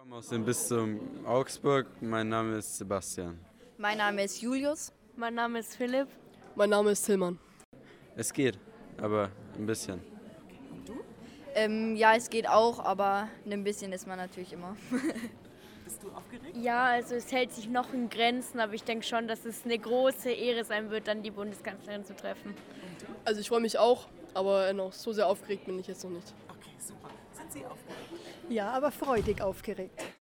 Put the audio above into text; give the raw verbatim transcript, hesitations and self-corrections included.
Aus dem Bistum Augsburg. Mein Name ist Sebastian. Mein Name ist Julius. Mein Name ist Philipp. Mein Name ist Tillmann. Es geht, aber ein bisschen. Ähm, ja, es geht auch, aber ein bisschen ist man natürlich immer. Bist du aufgeregt? Ja, also es hält sich noch in Grenzen, aber ich denke schon, dass es eine große Ehre sein wird, dann die Bundeskanzlerin zu treffen. Also ich freue mich auch, aber noch so sehr aufgeregt bin ich jetzt noch nicht. Okay, super. Sind Sie aufgeregt? Ja, aber freudig aufgeregt.